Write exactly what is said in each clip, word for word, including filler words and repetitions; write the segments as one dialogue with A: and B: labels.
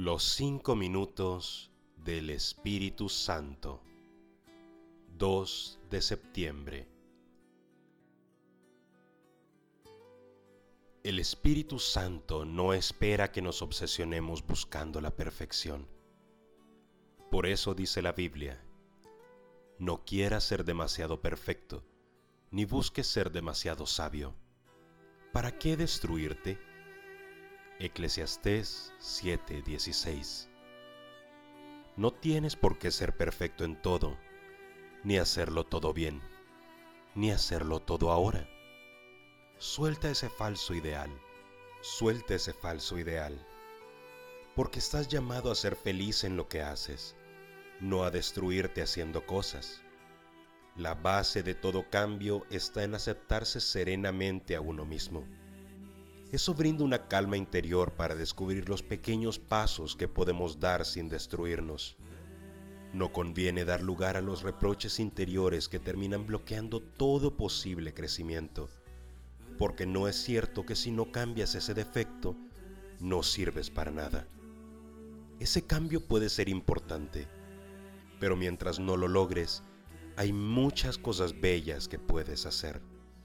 A: Los cinco minutos del Espíritu Santo. dos de septiembre. El Espíritu Santo no espera que nos obsesionemos buscando la perfección. Por eso dice la Biblia: no quieras ser demasiado perfecto, ni busques ser demasiado sabio. ¿Para qué destruirte? Eclesiastés siete dieciséis. No tienes por qué ser perfecto en todo, ni hacerlo todo bien, ni hacerlo todo ahora. Suelta ese falso ideal, suelta ese falso ideal, porque estás llamado a ser feliz en lo que haces, no a destruirte haciendo cosas. La base de todo cambio está en aceptarse serenamente a uno mismo. Eso brinda una calma interior para descubrir los pequeños pasos que podemos dar sin destruirnos. No conviene dar lugar a los reproches interiores que terminan bloqueando todo posible crecimiento, porque no es cierto que si no cambias ese defecto, no sirves para nada. Ese cambio puede ser importante, pero mientras no lo logres, hay muchas cosas bellas que puedes hacer.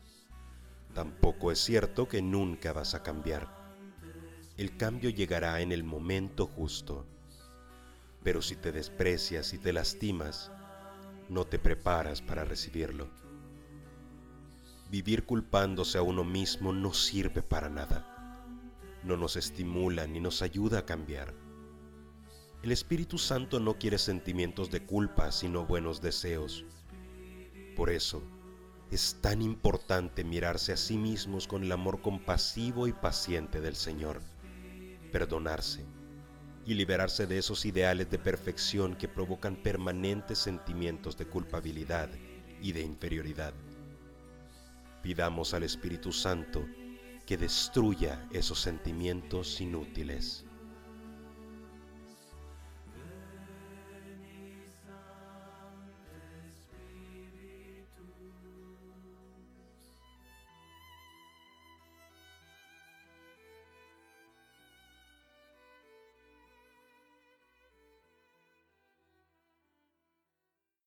A: Tampoco es cierto que nunca vas a cambiar. El cambio llegará en el momento justo. Pero si te desprecias y te lastimas, no te preparas para recibirlo. Vivir culpándose a uno mismo no sirve para nada. No nos estimula ni nos ayuda a cambiar. El Espíritu Santo no quiere sentimientos de culpa, sino buenos deseos. Por eso, es tan importante mirarse a sí mismos con el amor compasivo y paciente del Señor, perdonarse y liberarse de esos ideales de perfección que provocan permanentes sentimientos de culpabilidad y de inferioridad. Pidamos al Espíritu Santo que destruya esos sentimientos inútiles.